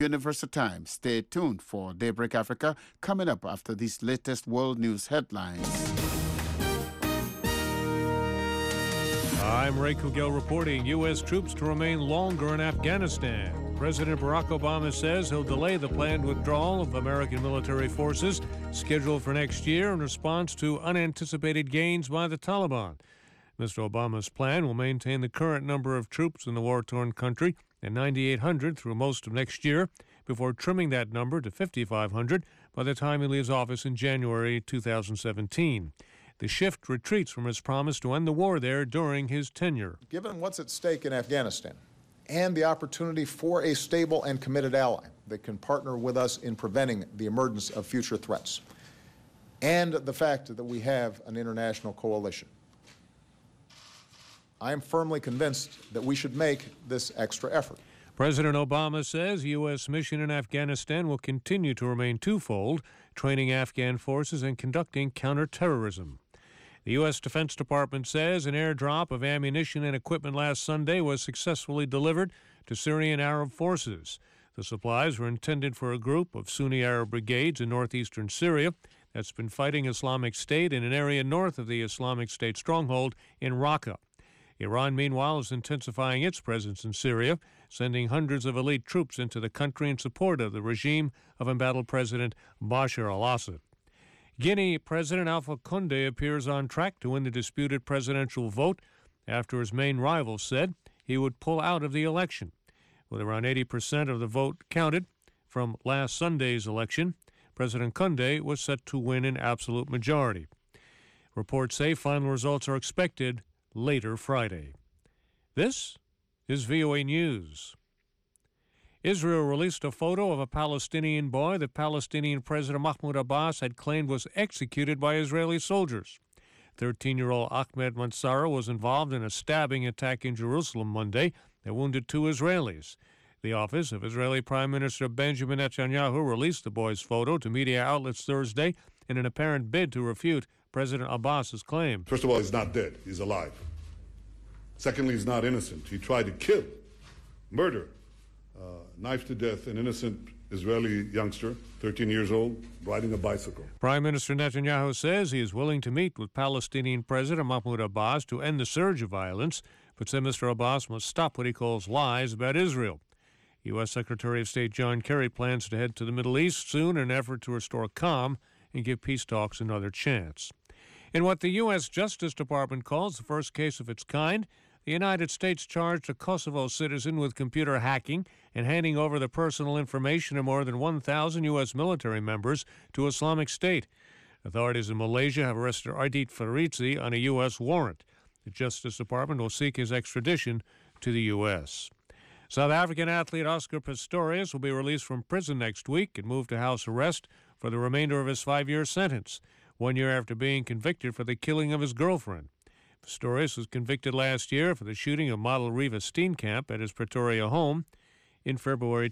Universal Time. Stay tuned for Daybreak Africa coming up after these latest world news headlines. I'm Ray Kugel reporting U.S. troops to remain longer in Afghanistan. President Barack Obama says he'll delay the planned withdrawal of American military forces scheduled for next year in response to unanticipated gains by the Taliban. Mr. Obama's plan will maintain the current number of troops in the war-torn country at 9,800 through most of next year, before trimming that number to 5,500 by the time he leaves office in January 2017. The shift retreats from his promise to end the war there during his tenure. Given what's at stake in Afghanistan and the opportunity for a stable and committed ally that can partner with us in preventing the emergence of future threats, and the fact that we have an international coalition, I am firmly convinced that we should make this extra effort. President Obama says the U.S. mission in Afghanistan will continue to remain twofold: training Afghan forces and conducting counterterrorism. The U.S. Defense Department says an airdrop of ammunition and equipment last Sunday was successfully delivered to Syrian Arab forces. The supplies were intended for a group of Sunni Arab brigades in northeastern Syria that's been fighting Islamic State in an area north of the Islamic State stronghold in Raqqa. Iran, meanwhile, is intensifying its presence in Syria, sending hundreds of elite troops into the country in support of the regime of embattled President Bashar al-Assad. Guinea President Alpha Condé appears on track to win the disputed presidential vote after his main rival said he would pull out of the election. With around 80% of the vote counted from last Sunday's election, President Condé was set to win an absolute majority. Reports say final results are expected later Friday. This is VOA News. Israel released a photo of a Palestinian boy that Palestinian President Mahmoud Abbas had claimed was executed by Israeli soldiers. 13-year-old Ahmed Mansara was involved in a stabbing attack in Jerusalem Monday that wounded 2 Israelis. The office of Israeli Prime Minister Benjamin Netanyahu released the boy's photo to media outlets Thursday in an apparent bid to refute President Abbas's claim. First of all, he's not dead. He's alive. Secondly, he's not innocent. He tried to kill, murder, knife to death an innocent Israeli youngster, 13 years old, riding a bicycle. Prime Minister Netanyahu says he is willing to meet with Palestinian President Mahmoud Abbas to end the surge of violence, but said Mr. Abbas must stop what he calls lies about Israel. U.S. Secretary of State John Kerry plans to head to the Middle East soon in an effort to restore calm and give peace talks another chance. In what the U.S. Justice Department calls the first case of its kind, the United States charged a Kosovo citizen with computer hacking and handing over the personal information of more than 1,000 U.S. military members to Islamic State. Authorities in Malaysia have arrested Ardit Farizi on a U.S. warrant. The Justice Department will seek his extradition to the U.S. South African athlete Oscar Pistorius will be released from prison next week and moved to house arrest for the remainder of his 5-year sentence, 1 year after being convicted for the killing of his girlfriend. Pistorius was convicted last year for the shooting of model Reva Steenkamp at his Pretoria home in February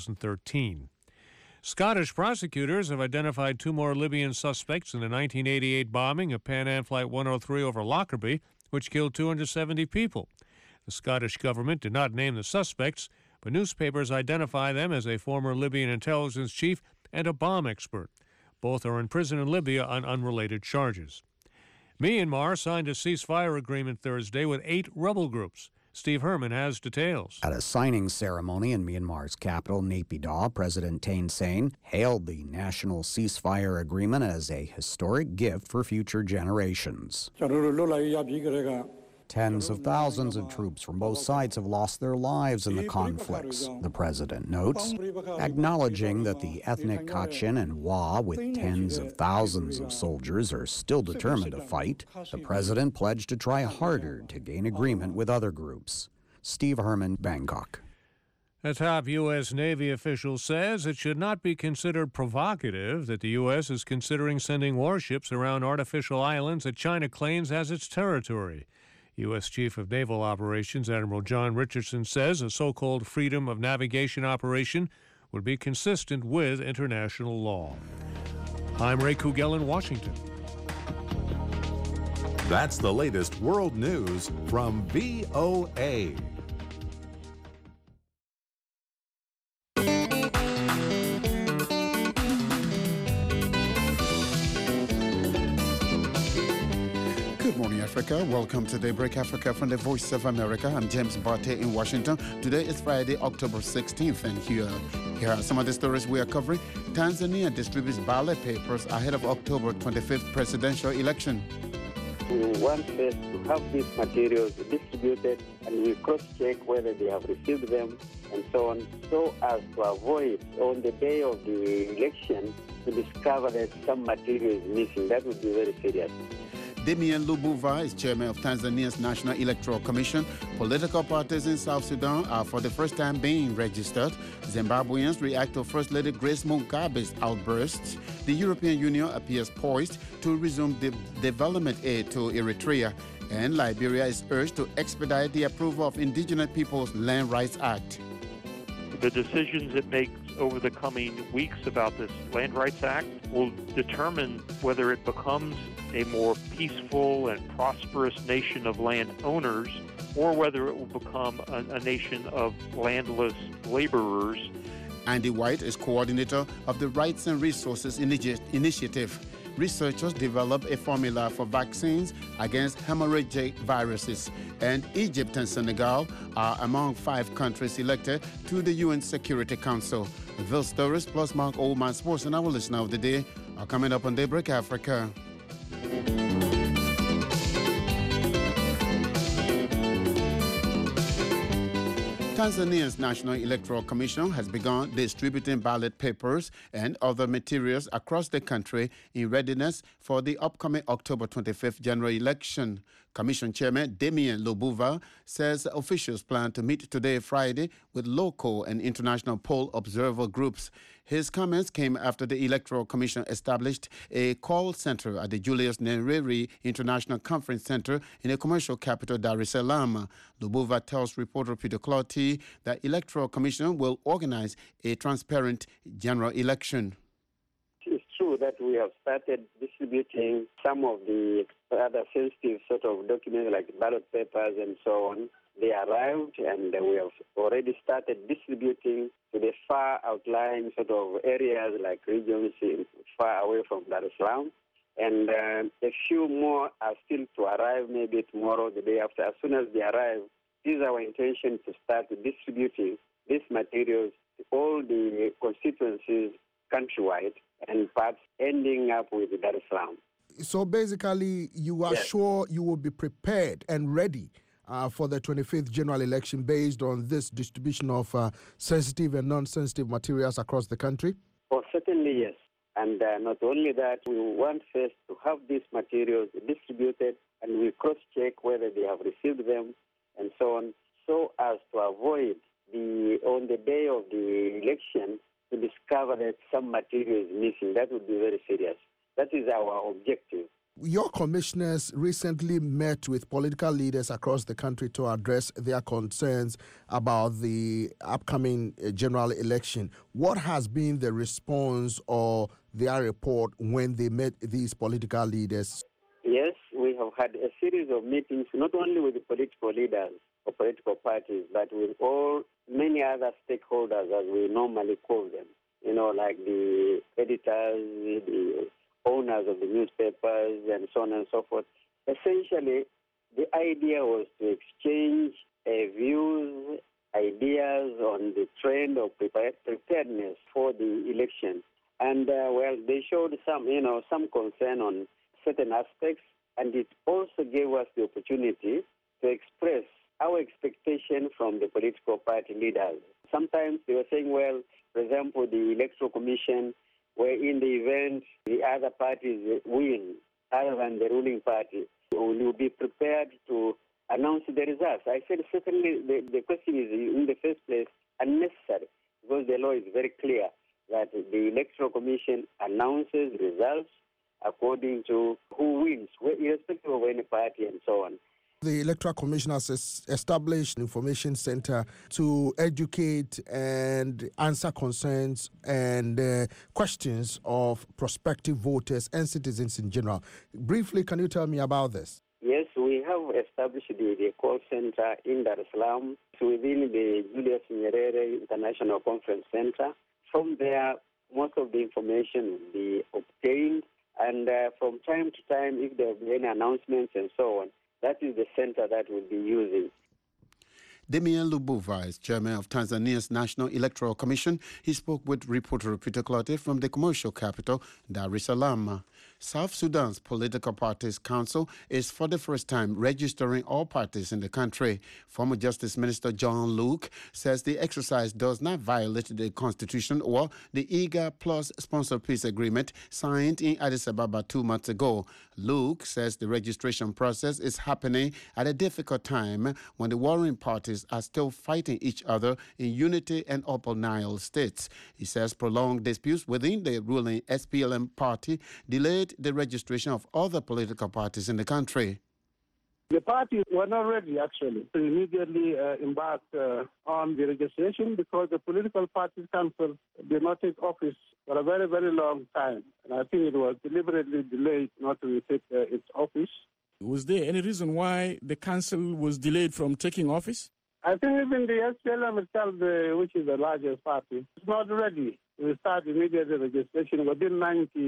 2013. Scottish prosecutors have identified 2 more Libyan suspects in the 1988 bombing of Pan Am Flight 103 over Lockerbie, which killed 270 people. The Scottish government did not name the suspects, but newspapers identify them as a former Libyan intelligence chief and a bomb expert. Both are in prison in Libya on unrelated charges. Myanmar signed a ceasefire agreement Thursday with 8 rebel groups. Steve Herman has details. At a signing ceremony in Myanmar's capital, Naypyidaw, President Thein Sein hailed the national ceasefire agreement as a historic gift for future generations. Tens of thousands of troops from both sides have lost their lives in the conflicts, the president notes, acknowledging that the ethnic Kachin and Wa, with tens of thousands of soldiers, are still determined to fight. The president pledged to try harder to gain agreement with other groups. Steve Herman, Bangkok. A top U.S. Navy official says it should not be considered provocative that the U.S. is considering sending warships around artificial islands that China claims as its territory. U.S. Chief of Naval Operations Admiral John Richardson says a so-called freedom of navigation operation would be consistent with international law. I'm Ray Kugel in Washington. That's the latest world news from VOA. morning, Africa. Welcome to Daybreak Africa from the Voice of America. I'm James Barté in Washington. Today is Friday, October 16th, and here are some of the stories we are covering. Tanzania distributes ballot papers ahead of October 25th presidential election. We want first to have these materials distributed, and we cross-check whether they have received them and so on, so as to avoid on the day of the election to discover that some material is missing. That would be very serious. Damian Lubuva is chairman of Tanzania's National Electoral Commission. Political parties in South Sudan are for the first time being registered. Zimbabweans react to First Lady Grace Mugabe's outbursts. The European Union appears poised to resume development aid to Eritrea. And Liberia is urged to expedite the approval of Indigenous Peoples Land Rights Act. The decisions it makes over the coming weeks about this Land Rights Act will determine whether it becomes a more peaceful and prosperous nation of landowners, or whether it will become a nation of landless laborers. Andy White is coordinator of the Rights and Resources Initiative. Researchers develop a formula for vaccines against hemorrhagic viruses. And Egypt and Senegal are among 5 countries elected to the UN Security Council. Those stories plus Mark Oldman Sports and our listener of the day are coming up on Daybreak Africa. Tanzania's National Electoral Commission has begun distributing ballot papers and other materials across the country in readiness for the upcoming October 25th general election. Commission Chairman Damian Lubuva says officials plan to meet today, Friday, with local and international poll observer groups. His comments came after the Electoral Commission established a call center at the Julius Nyerere International Conference Center in the commercial capital Dar es Salaam. Lubuva tells reporter Peter Clotty that Electoral Commission will organize a transparent general election. It's true that we have started distributing some of the other sensitive sort of documents like ballot papers and so on. They arrived, and we have already started distributing to the far outlying sort of areas like regions far away from Dar es Salaam. And a few more are still to arrive, maybe tomorrow, the day after. As soon as they arrive, it is our intention to start distributing these materials to all the constituencies countrywide, and perhaps ending up with Dar es Salaam. So basically, you are sure you will be prepared and ready for the 25th general election based on this distribution of sensitive and non-sensitive materials across the country? Oh, certainly, yes. And not only that, we want first to have these materials distributed, and we cross-check whether they have received them and so on, so as to avoid on the day of the election to discover that some material is missing. That would be very serious. That is our objective. Your commissioners recently met with political leaders across the country to address their concerns about the upcoming general election. What has been the response or their report when they met these political leaders? Yes, we have had a series of meetings, not only with the political leaders or political parties, but with many other stakeholders, as we normally call them, like the editors, the owners of the newspapers, and so on and so forth. Essentially, the idea was to exchange views, ideas on the trend of preparedness for the election. And, they showed some concern on certain aspects, and it also gave us the opportunity to express our expectation from the political party leaders. Sometimes they were saying, for example, the Electoral Commission, where in the event the other parties win, other than the ruling party, will you be prepared to announce the results? I said certainly the question is in the first place unnecessary, because the law is very clear that the Electoral Commission announces results according to who wins, irrespective of any party and so on. The Electoral Commission has established an information center to educate and answer concerns and questions of prospective voters and citizens in general. Briefly, can you tell me about this? Yes, we have established the call center in Dar es Salaam within the Julius Nyerere International Conference Center. From there, most of the information will be obtained And from time to time, if there will be any announcements and so on, that is the center that we'll be using. Damian Lubuva is chairman of Tanzania's National Electoral Commission. He spoke with reporter Peter Clotte from the commercial capital, Dar es Salaam. South Sudan's Political Parties Council is for the first time registering all parties in the country. Former Justice Minister John Luke says the exercise does not violate the Constitution or the IGA Plus Sponsor Peace Agreement signed in Addis Ababa 2 months ago. Luke says the registration process is happening at a difficult time when the warring parties are still fighting each other in Unity and Upper Nile states. He says prolonged disputes within the ruling SPLM party delayed the registration of other political parties in the country. The parties were not ready, actually, to immediately embark on the registration because the Political Parties Council did not take office for a very, very long time. And I think it was deliberately delayed not to take its office. Was there any reason why the council was delayed from taking office? I think even the SPLM itself, which is the largest party, is not ready to start immediate registration within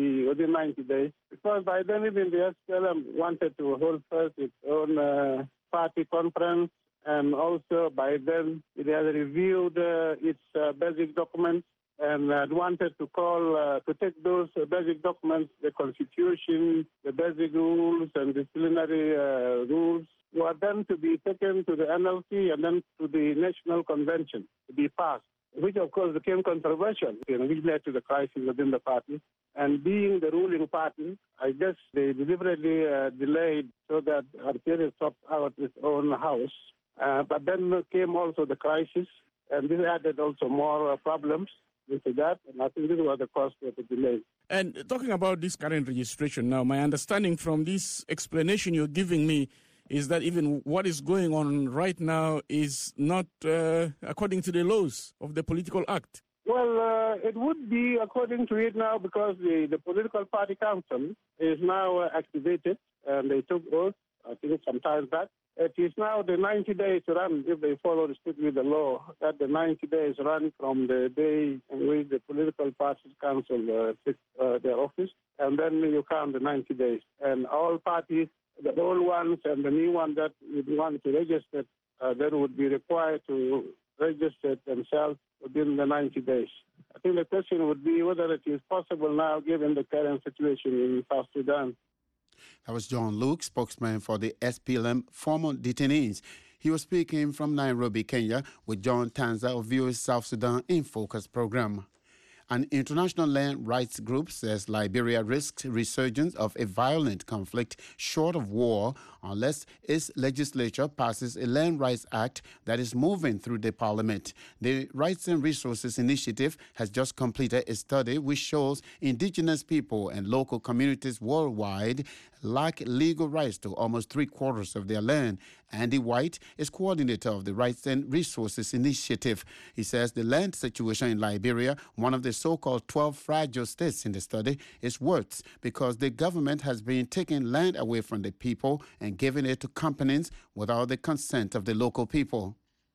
90 days. Because by then even the SPLM wanted to hold first its own party conference, and also by then it has reviewed its basic documents and wanted to take those basic documents, the Constitution, the basic rules and disciplinary rules, were then to be taken to the NLC and then to the National Convention to be passed, which of course became controversial, which led to the crisis within the party. And being the ruling party, I guess they deliberately delayed so that Algeria stopped out its own house. But then came also the crisis, and this added also more problems into that, and I think this was the cause of the delay. And talking about this current registration now, my understanding from this explanation you're giving me is that even what is going on right now is not according to the laws of the political act. Well, it would be according to it now because the Political Party Council is now activated, and they took oath, I think, some time back. It is now the 90 days run, if they follow strictly the law, that the 90 days run from the day in which the Political Parties Council takes their office, and then you count the 90 days. And all parties, the old ones and the new ones that would want to register, then would be required to register themselves within the 90 days. I think the question would be whether it is possible now, given the current situation in South Sudan. That was John Luke, spokesman for the SPLM former detainees. He was speaking from Nairobi, Kenya, with John Tanza of VOA's South Sudan in Focus program. An international land rights group says Liberia risks resurgence of a violent conflict short of war unless its legislature passes a Land Rights Act that is moving through the parliament. The Rights and Resources Initiative has just completed a study which shows indigenous people and local communities worldwide lack legal rights to almost 3/4 of their land. Andy White is coordinator of the Rights and Resources Initiative. He says the land situation in Liberia, one of the so-called 12 fragile states in the study, is worse because the government has been taking land away from the people and giving it to companies without the consent of the local people.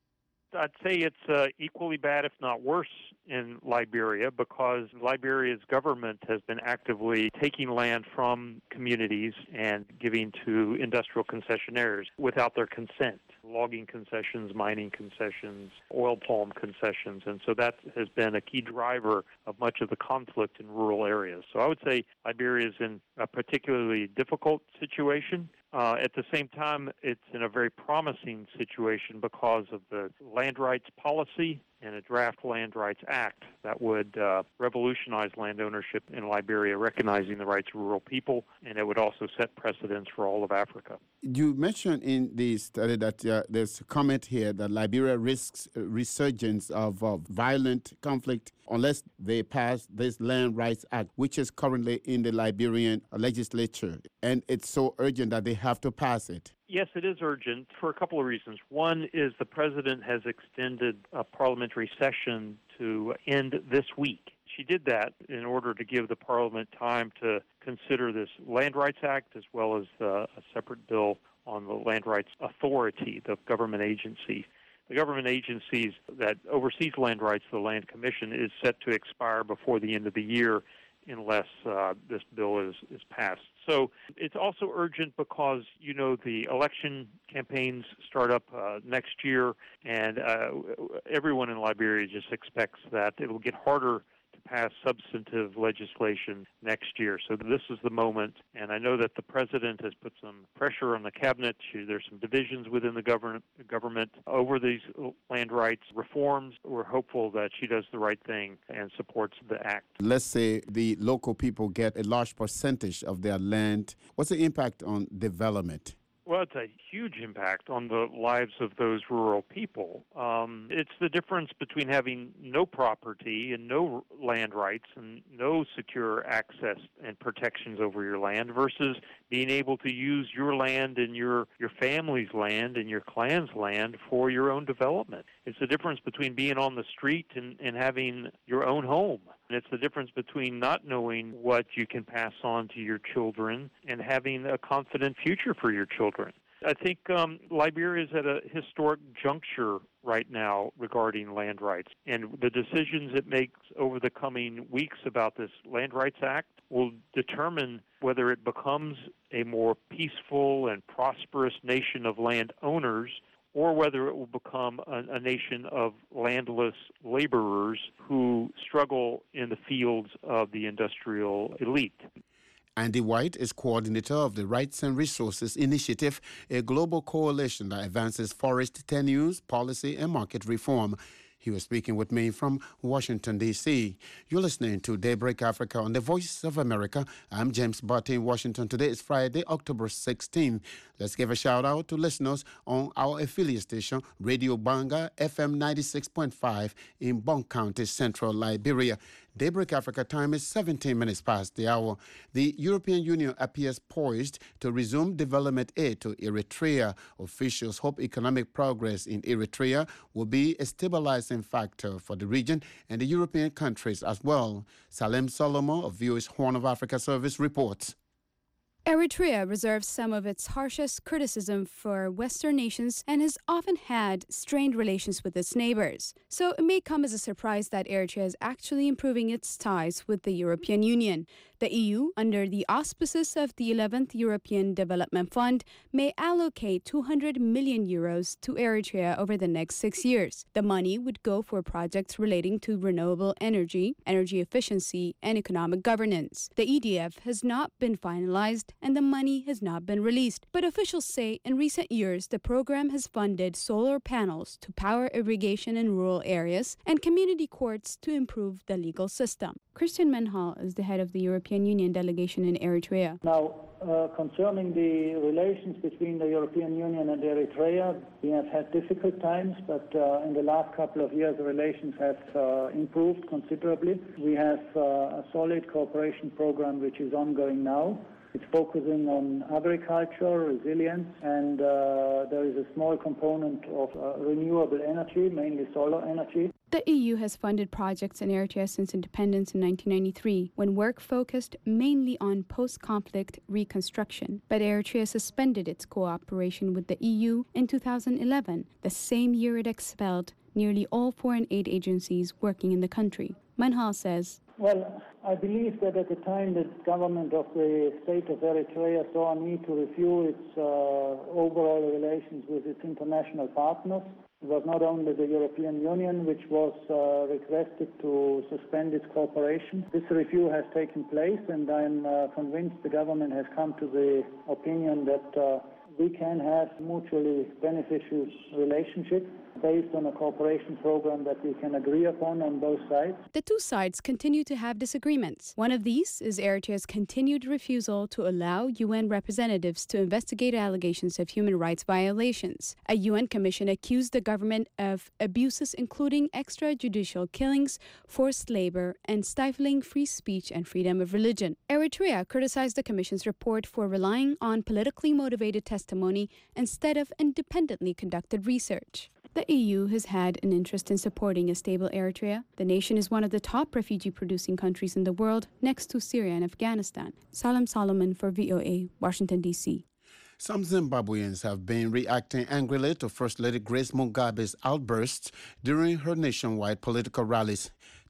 I'd say it's equally bad, if not worse, in Liberia because Liberia's government has been actively taking land from communities and giving to industrial concessionaires without their consent. Logging concessions, mining concessions, oil palm concessions, and so that has been a key driver of much of the conflict in rural areas. So I would say Liberia is in a particularly difficult situation. At the same time, it's in a very promising situation because of the land rights policy and a draft Land Rights Act that would revolutionize land ownership in Liberia, recognizing the rights of rural people, and it would also set precedents for all of Africa. You mentioned in the study that there's a comment here that Liberia risks resurgence of violent conflict unless they pass this Land Rights Act, which is currently in the Liberian legislature, and it's so urgent that they have to pass it. Yes, it is urgent for a couple of reasons. One is the president has extended a parliamentary session to end this week. She did that in order to give the parliament time to consider this Land Rights Act as well as a separate bill on the Land Rights Authority, the government agency. The government agencies that oversees land rights, the Land Commission, is set to expire before the end of the year. unless this bill is passed. So it's also urgent because, the election campaigns start up next year, and everyone in Liberia just expects that it will get harder to pass substantive legislation next year. So this is the moment, and I know that the president has put some pressure on the cabinet. There's some divisions within the government over these land rights reforms. We're hopeful that she does the right thing and supports the act. Let's say the local people get a large percentage of their land. What's the impact on development? Well, it's a huge impact on the lives of those rural people. It's the difference between having no property and no land rights and no secure access and protections over your land versus being able to use your land and your family's land and your clan's land for your own development. It's the difference between being on the street and having your own home. And it's the difference between not knowing what you can pass on to your children and having a confident future for your children. I think Liberia is at a historic juncture right now regarding land rights. And the decisions it makes over the coming weeks about this Land Rights Act will determine whether it becomes a more peaceful and prosperous nation of landowners or whether it will become a nation of landless laborers who struggle in the fields of the industrial elite. Andy White is coordinator of the Rights and Resources Initiative, a global coalition that advances forest tenures, policy, and market reform. He was speaking with me from Washington, D.C. You're listening to Daybreak Africa on the Voice of America. I'm James Barty in Washington. Today is Friday, October 16. Let's give a shout-out to listeners on our affiliate station, Radio Banga, FM 96.5 in Bonk County, Central Liberia. Daybreak Africa time is 17 minutes past the hour. The European Union appears poised to resume development aid to Eritrea. Officials hope economic progress in Eritrea will be a stabilizing factor for the region and the European countries as well. Salem Solomon of VOA's Horn of Africa Service reports. Eritrea reserves some of its harshest criticism for Western nations and has often had strained relations with its neighbors. So it may come as a surprise that Eritrea is actually improving its ties with the European Union. The EU, under the auspices of the 11th European Development Fund, may allocate 200 million euros to Eritrea over the next 6 years. The money would go for projects relating to renewable energy, energy efficiency, and economic governance. The EDF has not been finalized and the money has not been released. But officials say in recent years, the program has funded solar panels to power irrigation in rural areas and community courts to improve the legal system. Christian Menhal is the head of the European Union delegation in Eritrea. Now, concerning the relations between the European Union and Eritrea, we have had difficult times, but in the last couple of years, the relations have improved considerably. We have a solid cooperation program which is ongoing now. It's focusing on agriculture, resilience, and there is a small component of renewable energy, mainly solar energy. The EU has funded projects in Eritrea since independence in 1993, when work focused mainly on post-conflict reconstruction. But Eritrea suspended its cooperation with the EU in 2011, the same year it expelled nearly all foreign aid agencies working in the country. Manhal says, well, I believe that at the time the government of the state of Eritrea saw a need to review its overall relations with its international partners. It was not only the European Union which was requested to suspend its cooperation. This review has taken place, and I'm convinced the government has come to the opinion that we can have mutually beneficial relationship based on a cooperation program that we can agree upon on both sides. The two sides continue to have disagreements. One of these is Eritrea's continued refusal to allow UN representatives to investigate allegations of human rights violations. A UN commission accused the government of abuses including extrajudicial killings, forced labor, and stifling free speech and freedom of religion. Eritrea criticized the commission's report for relying on politically motivated testimony instead of independently conducted research. The EU has had an interest in supporting a stable Eritrea. The nation is one of the top refugee-producing countries in the world, next to Syria and Afghanistan. Salam Solomon for VOA, Washington, D.C. Some Zimbabweans have been reacting angrily to First Lady Grace Mugabe's outbursts during her nationwide political rallies.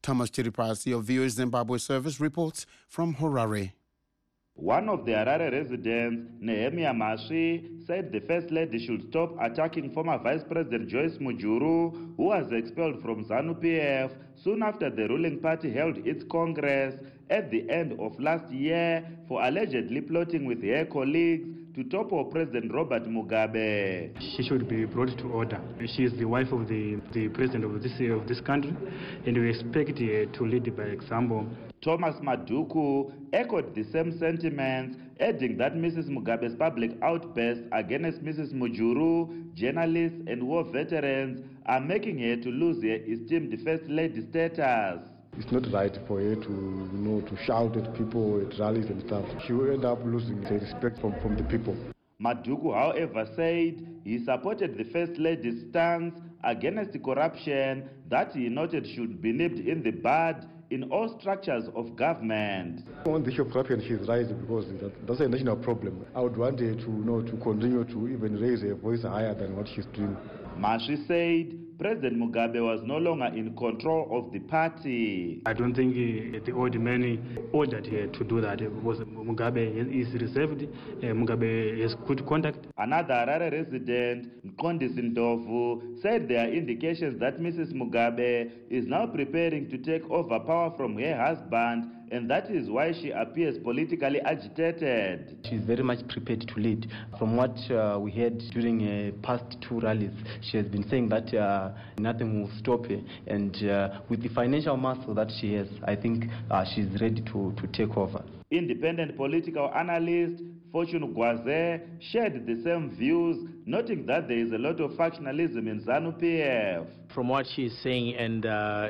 Thomas Chiripasi of VOA Zimbabwe Service reports from Harare. One of the Harare residents, Nehemia Maswi, said the First Lady should stop attacking former Vice President Joyce Mujuru, who was expelled from ZANU-PF soon after the ruling party held its Congress at the end of last year for allegedly plotting with her colleagues to topple President Robert Mugabe. She should be brought to order. She is the wife of the president of this country, and we expect her to lead by example. Thomas Maduku echoed the same sentiments, adding that Mrs. Mugabe's public outbursts against Mrs. Mujuru, journalists and war veterans are making her to lose her esteemed First Lady status. It's not right for her to shout at people at rallies and stuff. She will end up losing the respect from the people. Maduku, however, said he supported the First Lady's stance against corruption that he noted should be nipped in the bud in all structures of government. On the issue of corruption, she's right because that's a national problem. I would want her to continue to even raise her voice higher than what she's doing. Maswi said President Mugabe was no longer in control of the party. I don't think the old man ordered her to do that because Mugabe is reserved. Mugabe has good contact. Another Harare resident, Nkondi Sindovu, said there are indications that Mrs. Mugabe is now preparing to take over power from her husband, and that is why she appears politically agitated. She's very much prepared to lead. From what we heard during past two rallies, she has been saying that nothing will stop her. And with the financial muscle that she has, I think she's ready to take over. Independent political analyst Fortune Gwaze shared the same views, noting that there is a lot of factionalism in ZANU-PF. From what she is saying, and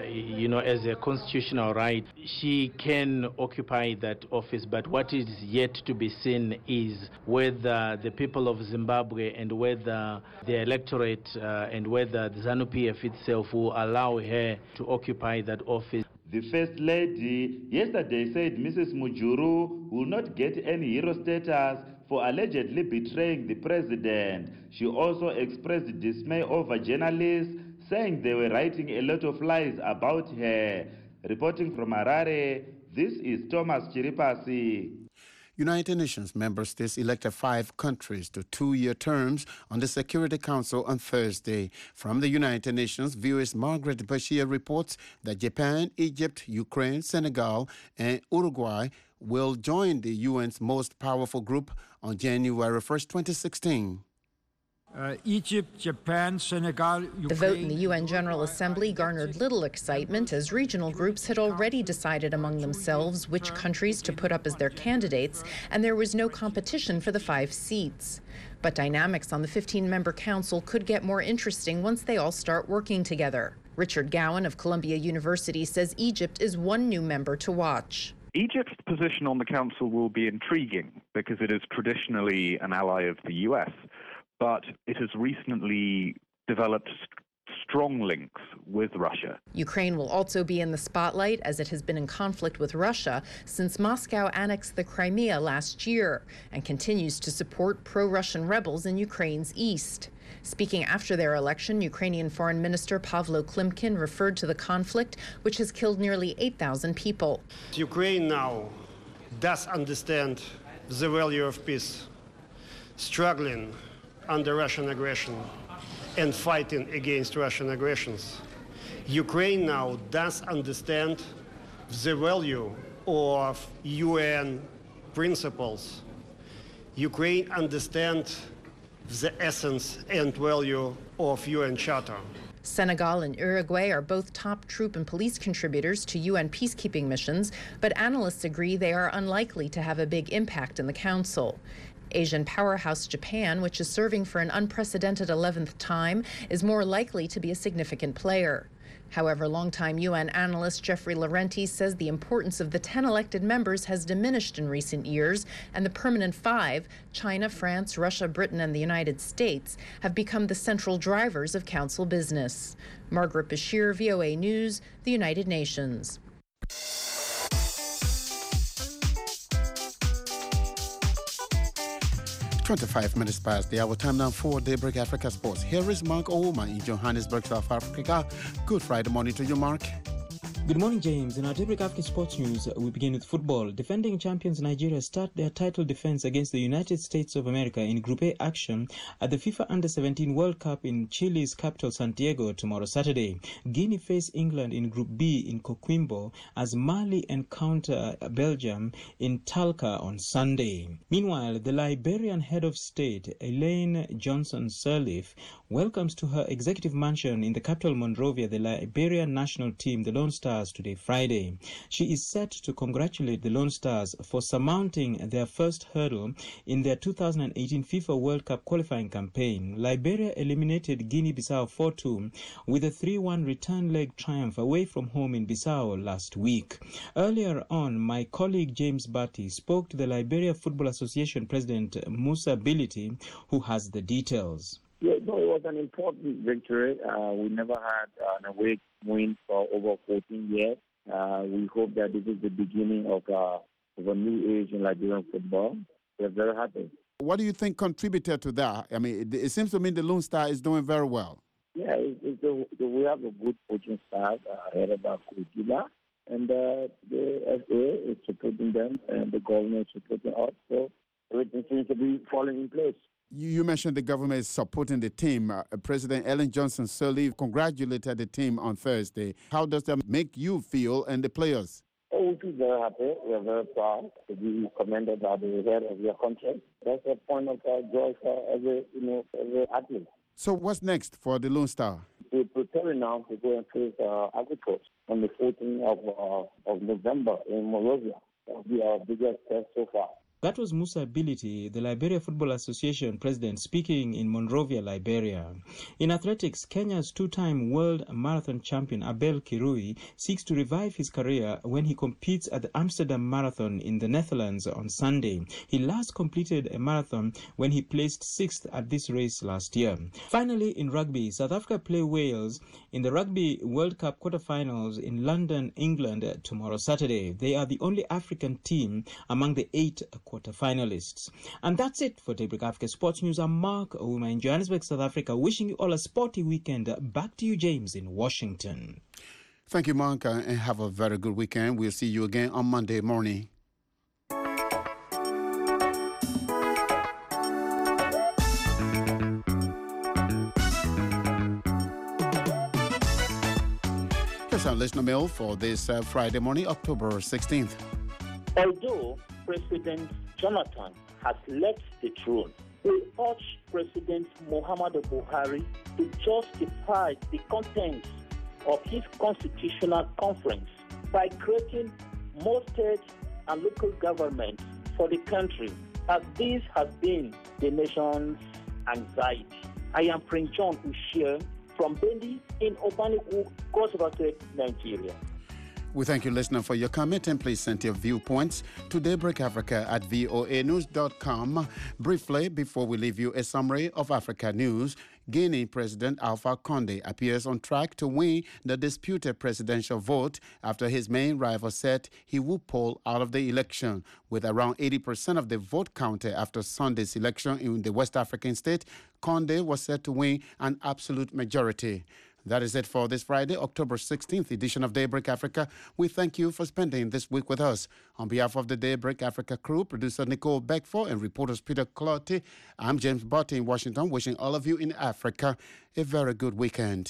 as a constitutional right, she can occupy that office, but what is yet to be seen is whether the people of Zimbabwe and whether the electorate and whether the ZANU-PF itself will allow her to occupy that office. The First Lady yesterday said Mrs. Mujuru will not get any hero status for allegedly betraying the president. She also expressed dismay over journalists, saying they were writing a lot of lies about her. Reporting from Harare, this is Thomas Chiripasi. United Nations member states elected 5 countries to 2-year terms on the Security Council on Thursday. From the United Nations, VOA's Margaret Bashir reports that Japan, Egypt, Ukraine, Senegal, and Uruguay will join the UN's most powerful group on January 1st, 2016. Egypt, Japan, Senegal, Ukraine. The vote in the UN General Assembly garnered little excitement as regional groups had already decided among themselves which countries to put up as their candidates, and there was no competition for the 5 seats. But dynamics on the 15-member council could get more interesting once they all start working together. Richard Gowan of Columbia University says Egypt is one new member to watch. Egypt's position on the council will be intriguing because it is traditionally an ally of the US. But it has recently developed strong links with Russia. Ukraine will also be in the spotlight as it has been in conflict with Russia since Moscow annexed the Crimea last year and continues to support pro-Russian rebels in Ukraine's east. Speaking after their election, Ukrainian Foreign Minister Pavlo Klimkin referred to the conflict, which has killed nearly 8,000 people. Ukraine now does understand the value of peace, struggling under Russian aggression and fighting against Russian aggressions. Ukraine now does understand the value of UN principles. Ukraine understands the essence and value of UN Charter. Senegal and Uruguay are both top troop and police contributors to UN peacekeeping missions, but analysts agree they are unlikely to have a big impact in the council. Asian powerhouse Japan, which is serving for an unprecedented 11th time, is more likely to be a significant player. However, longtime UN analyst Jeffrey Laurenti says the importance of the 10 elected members has diminished in recent years, and the permanent 5, China, France, Russia, Britain, and the United States, have become the central drivers of council business. Margaret Bashir, VOA News, the United Nations. 25 minutes past the hour. Time now for Daybreak Africa Sports. Here is Mark Ouma in Johannesburg, South Africa. Good Friday morning to you, Mark. Good morning, James. In our Daybreak African Sports News, we begin with football. Defending champions Nigeria start their title defense against the United States of America in Group A action at the FIFA Under-17 World Cup in Chile's capital, Santiago, tomorrow Saturday. Guinea face England in Group B in Coquimbo as Mali encounter Belgium in Talca on Sunday. Meanwhile, the Liberian head of state, Elaine Johnson Sirleaf, welcomes to her executive mansion in the capital Monrovia the Liberian national team, the Lone Stars, today, Friday. She is set to congratulate the Lone Stars for surmounting their first hurdle in their 2018 FIFA World Cup qualifying campaign. Liberia eliminated Guinea-Bissau 4-2 with a 3-1 return leg triumph away from home in Bissau last week. Earlier on, my colleague James Batty spoke to the Liberia Football Association President Musa Bility, who has the details. Yeah, no, it was an important victory. We never had an away win for over 14 years. We hope that this is the beginning of a new age in Liberian football. We're very happy. What do you think contributed to that? I mean, it seems to me the Lone Star is doing very well. Yeah, we have a good coaching staff headed by Coach Gila, and the FA is supporting them, and the government is supporting us. So everything seems to be falling in place. You mentioned the government is supporting the team. President Ellen Johnson Sirleaf congratulated the team on Thursday. How does that make you feel and the players? Oh, we feel very happy. We are very proud to be commended by the head of your country. That's a point of joy for every athlete. So what's next for the Lone Star? We're preparing now to go and face Ivory Coast on the 14th of November in Monrovia. That will be our biggest test so far. That was Musa Bility, the Liberia Football Association president, speaking in Monrovia, Liberia. In athletics, Kenya's two-time world marathon champion Abel Kirui seeks to revive his career when he competes at the Amsterdam Marathon in the Netherlands on Sunday. He last completed a marathon when he placed 6th at this race last year. Finally, in rugby, South Africa play Wales in the Rugby World Cup quarterfinals in London, England, tomorrow Saturday. They are the only African team among the 8 quarter-finalists. And that's it for Daybreak Africa Sports News. I'm Mark Ouma in Johannesburg, South Africa, wishing you all a sporty weekend. Back to you, James, in Washington. Thank you, Mark, and have a very good weekend. We'll see you again on Monday morning. Here's our listener mail for this Friday morning, October 16th. Although President Jonathan has left the throne, we urge President Muhammadu Buhari to justify the contents of his constitutional conference by creating more state and local governments for the country, as this has been the nation's anxiety. I am Prince John Ushia from Bendi in Obaniku, Cross River State, Nigeria. We thank you, listener, for your comment, and please send your viewpoints to daybreakafrica@voanews.com. Briefly, before we leave you, a summary of Africa news. Guinea President Alpha Condé appears on track to win the disputed presidential vote after his main rival said he would pull out of the election. With around 80% of the vote counted after Sunday's election in the West African state, Condé was said to win an absolute majority. That is it for this Friday, October 16th edition of Daybreak Africa. We thank you for spending this week with us. On behalf of the Daybreak Africa crew, producer Nicole Beckford and reporters Peter Clottey, I'm James Barty in Washington, wishing all of you in Africa a very good weekend.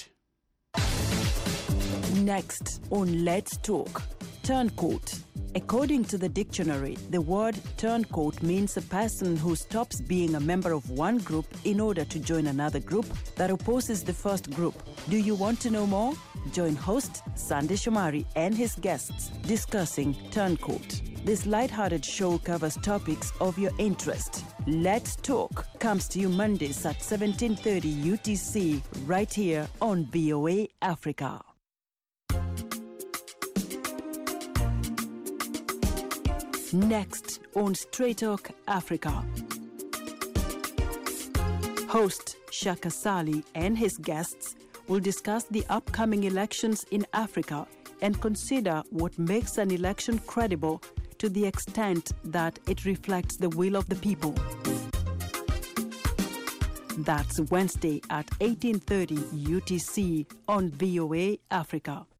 Next on Let's Talk, turncoat. According to the dictionary, the word turncoat means a person who stops being a member of one group in order to join another group that opposes the first group. Do you want to know more? Join host Sandy Shomari and his guests discussing turncoat. This lighthearted show covers topics of your interest. Let's Talk comes to you Mondays at 17:30 UTC right here on VOA Africa. Next on Straight Talk Africa. Host Shaka Sali and his guests will discuss the upcoming elections in Africa and consider what makes an election credible to the extent that it reflects the will of the people. That's Wednesday at 18:30 UTC on VOA Africa.